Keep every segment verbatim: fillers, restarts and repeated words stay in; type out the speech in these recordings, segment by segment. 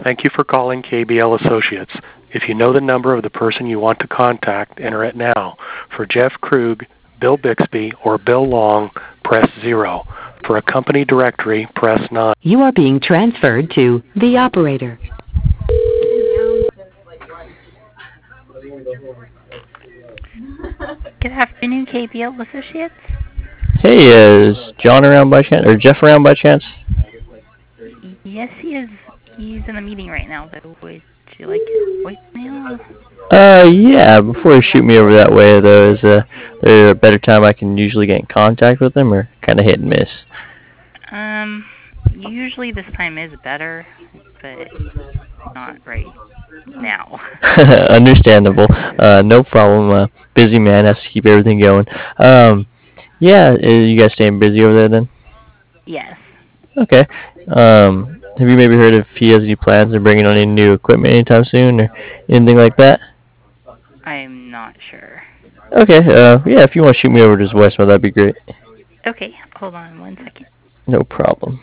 Thank you for calling K B L Associates. If you know the number of the person you want to contact, enter it now. For Jeff Krug, Bill Bixby, or Bill Long, press zero. For a company directory, press nine. You are being transferred to the operator. Good afternoon, K B L Associates. Hey, uh, is John around by chance, or Jeff around by chance? Yes, he is. He's in a meeting right now, though. Would you like his voicemail? Uh, yeah, before you shoot me over that way, though, is uh, there a better time I can usually get in contact with him, or kind of hit and miss? Um, usually this time is better, but not right now. Understandable. Uh, no problem. Uh, busy man, has to keep everything going. Um, yeah, uh, you guys staying busy over there then? Yes. Okay. Um, have you maybe heard if he has any plans of bringing on any new equipment anytime soon, or anything like that? I'm not sure. Okay, uh, yeah, if you want to shoot me over to his voicemail, that'd be great. Okay, hold on one second. No problem.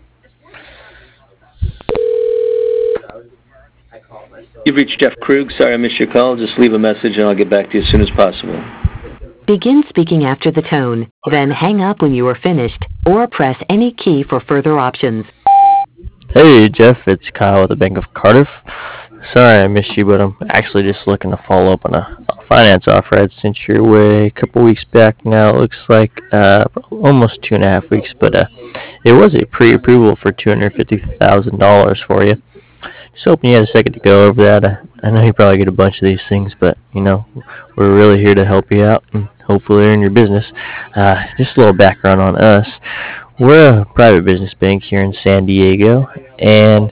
You've reached Jeff Krug. Sorry I missed your call. Just leave a message and I'll get back to you as soon as possible. Begin speaking after the tone, then hang up when you are finished, or press any key for further options. Hey, Jeff, it's Kyle with the Bank of Cardiff. Sorry I missed you, but I'm actually just looking to follow up on a, a finance offer I'd sent your way a couple weeks back now. It looks like uh, almost two and a half weeks, but uh, it was a pre-approval for two hundred fifty thousand dollars for you. Just hoping you had a second to go over that. I, I know you probably get a bunch of these things, but, you know, we're really here to help you out and hopefully earn your business. Uh, just a little background on us. We're a private business bank here in San Diego, and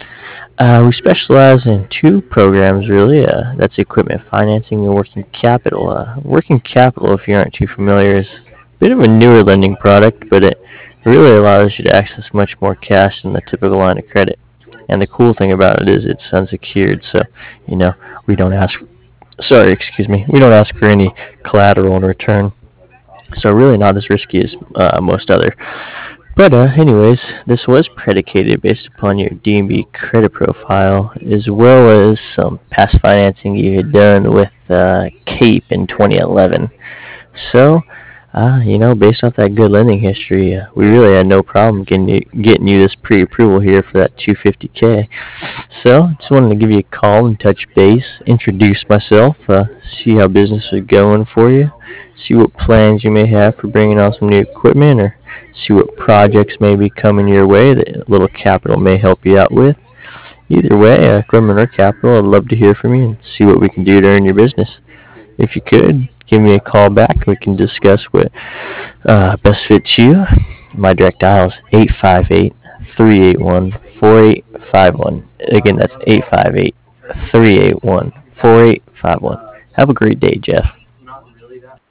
uh, we specialize in two programs, really. Uh, that's equipment financing and working capital. Uh, working capital, if you aren't too familiar, is a bit of a newer lending product, but it really allows you to access much more cash than the typical line of credit. And the cool thing about it is it's unsecured, so, you know, we don't ask, sorry, excuse me, we don't ask for any collateral in return. So really not as risky as uh, most other. But uh, anyways, this was predicated based upon your D and B credit profile, as well as some past financing you had done with uh, CAPE in twenty eleven. So, Uh, you know, based off that good lending history, uh, we really had no problem getting you, getting you this pre-approval here for that two hundred fifty K. So, just wanted to give you a call and touch base, introduce myself, uh, see how business is going for you, see what plans you may have for bringing on some new equipment, or see what projects may be coming your way that a little capital may help you out with. Either way, uh, equipment or capital, I'd love to hear from you and see what we can do to earn your business. If you could, give me a call back. We can discuss what uh, best fits you. My direct dial is eight five eight, three eight one, four eight five one. Again, that's eight five eight, three eight one, four eight five one. Have a great day, Jeff.